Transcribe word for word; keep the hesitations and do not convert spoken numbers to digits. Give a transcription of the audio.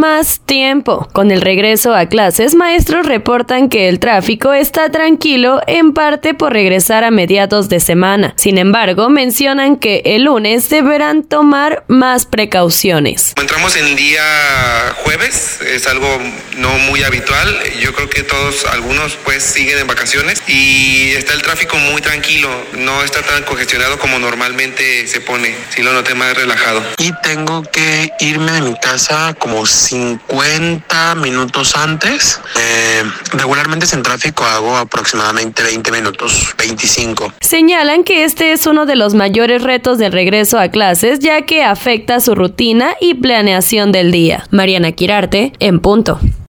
más tiempo. Con el regreso a clases, maestros reportan que el tráfico está tranquilo, en parte por regresar a mediados de semana. Sin embargo, mencionan que el lunes deberán tomar más precauciones. Entramos en día jueves, es algo no muy habitual. Yo creo que todos, algunos pues siguen en vacaciones y está el tráfico muy tranquilo, no está tan congestionado como normalmente se pone, sí lo noté más relajado. Y tengo que irme de mi casa como cincuenta minutos antes. Eh, regularmente sin tráfico hago aproximadamente veinte minutos, veinticinco. Señalan que este es uno de los mayores retos del regreso a clases, ya que afecta su rutina y planeación del día. Mariana Quirarte, en punto.